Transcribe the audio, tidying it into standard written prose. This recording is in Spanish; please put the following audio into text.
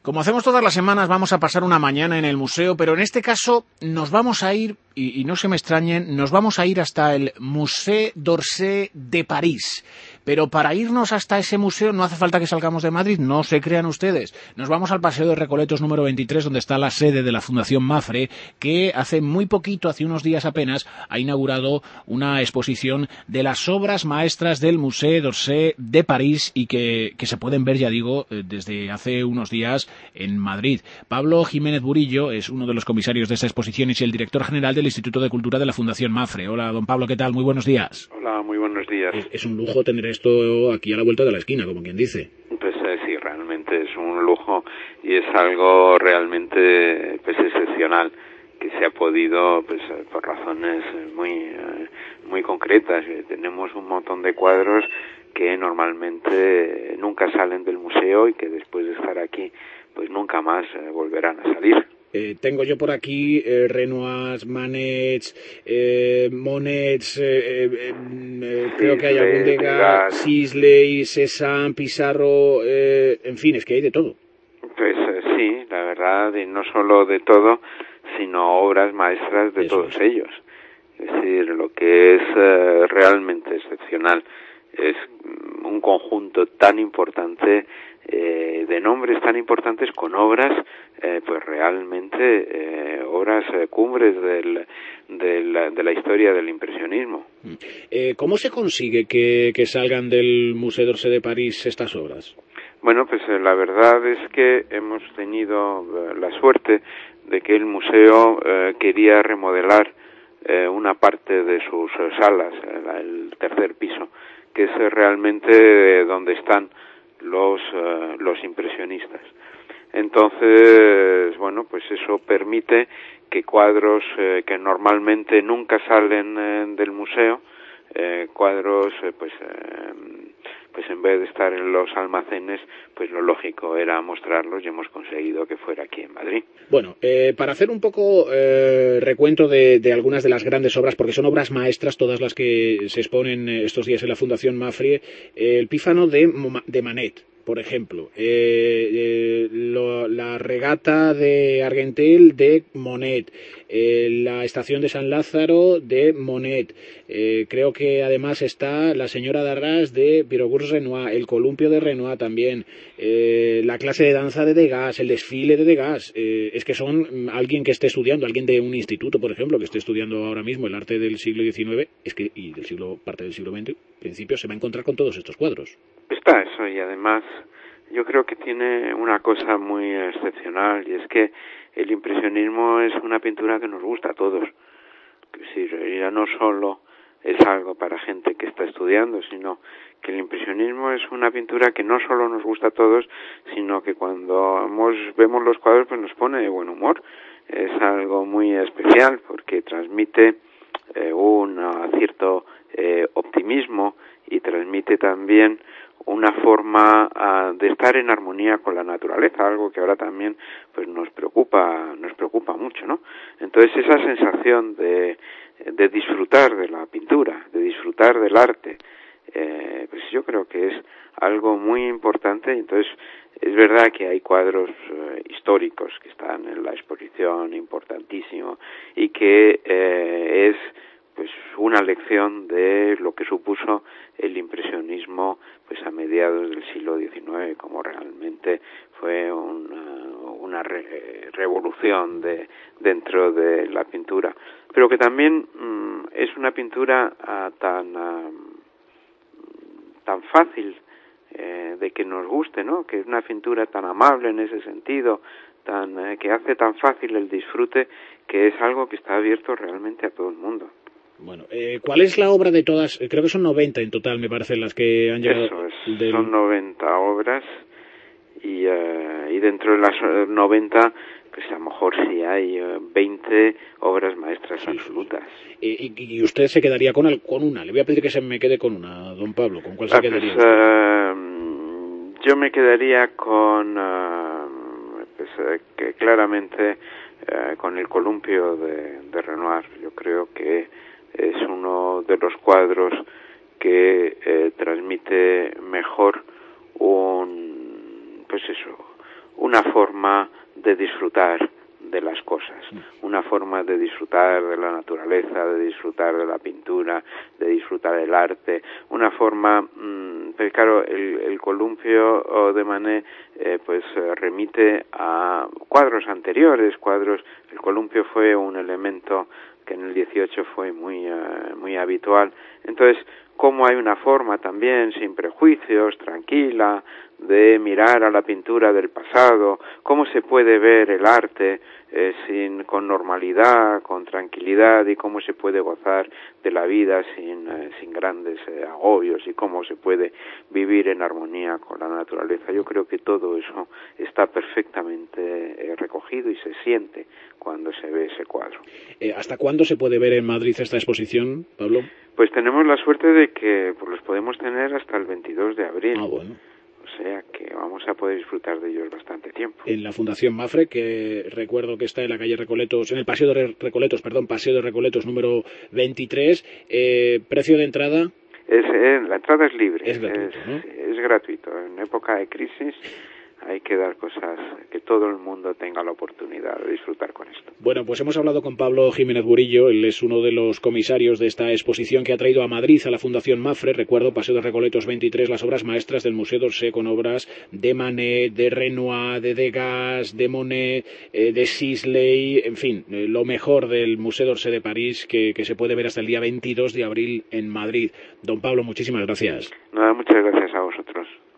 Como hacemos todas las semanas, vamos a pasar una mañana en el museo, pero en este caso nos vamos a ir, y no se me extrañen, nos vamos a ir hasta el Musée d'Orsay de París. Pero para irnos hasta ese museo no hace falta que salgamos de Madrid, no se crean ustedes. Nos vamos al Paseo de Recoletos número 23, donde está la sede de la Fundación Mapfre, que hace muy poquito, hace unos días apenas, ha inaugurado una exposición de las obras maestras del Musée d'Orsay de París y que se pueden ver, ya digo, desde hace unos días en Madrid. Pablo Jiménez Burillo es uno de los comisarios de esta exposición y es el director general del Instituto de Cultura de la Fundación Mapfre. Hola, don Pablo, ¿qué tal? Muy buenos días. Hola, muy buenos días. Es un lujo tener esto aquí a la vuelta de la esquina, como quien dice. Pues sí, realmente es un lujo y es algo realmente excepcional que se ha podido, por razones muy concretas. Tenemos un montón de cuadros que normalmente nunca salen del museo y que después de estar aquí, pues nunca más volverán a salir. Tengo yo por aquí Renoirs, Manets, Monets, creo que hay algún Degas, Sisley, Cézanne, Pissarro, en fin, es que hay de todo. Pues sí, la verdad, y no solo de todo, sino obras maestras de todos ellos. Es decir, lo que es realmente excepcional es un conjunto tan importante de nombres tan importantes con obras pues realmente obras cumbres de la historia del impresionismo. ¿Cómo se consigue que salgan del Musée d'Orsay de París estas obras? Bueno, pues la verdad es que hemos tenido la suerte de que el museo quería remodelar una parte de sus salas, el tercer piso, que es realmente donde están los impresionistas. Entonces, bueno, pues eso permite que cuadros que normalmente nunca salen del museo, cuadros pues en vez de estar en los almacenes, pues lo lógico era mostrarlos y hemos conseguido que fuera aquí en Madrid. Bueno, para hacer un poco recuento de algunas de las grandes obras, porque son obras maestras todas las que se exponen estos días en la Fundación Mapfre, el Pífano de Manet, por ejemplo, la regata de Argentel de Monet, la estación de San Lázaro de Monet, creo que además está la señora d'Arras de Pirogur Renoir, el columpio de Renoir también, la clase de danza de Degas, el desfile de Degas, es que son alguien que esté estudiando, alguien de un instituto, por ejemplo, que esté estudiando ahora mismo el arte del siglo XIX, y parte del siglo XX, en principio se va a encontrar con todos estos cuadros. Está eso, y además yo creo que tiene una cosa muy excepcional, y es que el impresionismo es una pintura que nos gusta a todos. Es decir, ya no solo es algo para gente que está estudiando, sino que el impresionismo es una pintura que no solo nos gusta a todos, sino que cuando vemos los cuadros pues nos pone de buen humor. Es algo muy especial porque transmite un cierto optimismo y transmite también una forma de estar en armonía con la naturaleza, algo que ahora también pues nos preocupa mucho, ¿no? Entonces esa sensación de disfrutar de la pintura, de disfrutar del arte, pues yo creo que es algo muy importante. Entonces es verdad que hay cuadros históricos que están en la exposición, importantísimo, y que es pues una lección de lo que supuso el impresionismo pues a mediados del siglo XIX, como realmente fue una revolución dentro de la pintura, pero que también es una pintura tan fácil de que nos guste, ¿no? Que es una pintura tan amable en ese sentido, que hace tan fácil el disfrute, que es algo que está abierto realmente a todo el mundo. Bueno, ¿cuál es la obra de todas? Creo que son 90 en total, me parece, las que han llegado. Eso es, son 90 obras y dentro de las 90, pues a lo mejor sí hay 20 obras maestras absolutas. Y usted se quedaría con una. Le voy a pedir que se me quede con una, don Pablo. ¿Con cuál se quedaría usted? Yo me quedaría con, que claramente, con el columpio de Renoir. Yo creo que es uno de los cuadros una forma de disfrutar de las cosas, una forma de disfrutar de la naturaleza, de disfrutar de la pintura, de disfrutar del arte, una forma, pero claro, el columpio de Manet remite a cuadros anteriores, el columpio fue un elemento que en el 18 fue muy habitual. Entonces, como hay una forma también sin prejuicios, tranquila, de mirar a la pintura del pasado, cómo se puede ver el arte con normalidad, con tranquilidad, y cómo se puede gozar de la vida sin grandes agobios, y cómo se puede vivir en armonía con la naturaleza. Yo creo que todo eso está perfectamente recogido y se siente cuando se ve ese cuadro. ¿Hasta cuándo se puede ver en Madrid esta exposición, Pablo? Pues tenemos la suerte de que los podemos tener hasta el 22 de abril. Ah, bueno. O sea que vamos a poder disfrutar de ellos bastante tiempo. En la Fundación Mafre, que recuerdo que está en la calle Recoletos, en el Paseo de Recoletos número 23, precio de entrada. La entrada es libre. Es gratuito, ¿no? Es gratuito. En época de crisis hay que dar cosas, que todo el mundo tenga la oportunidad de disfrutar con esto. Bueno, pues hemos hablado con Pablo Jiménez Burillo, él es uno de los comisarios de esta exposición que ha traído a Madrid, a la Fundación Mafre, recuerdo, Paseo de Recoletos 23, las obras maestras del Museo d'Orsay, con obras de Manet, de Renoir, de Degas, de Monet, de Sisley, en fin, lo mejor del Museo d'Orsay de París, que se puede ver hasta el día 22 de abril en Madrid. Don Pablo, muchísimas gracias. Nada, muchas gracias a vosotros.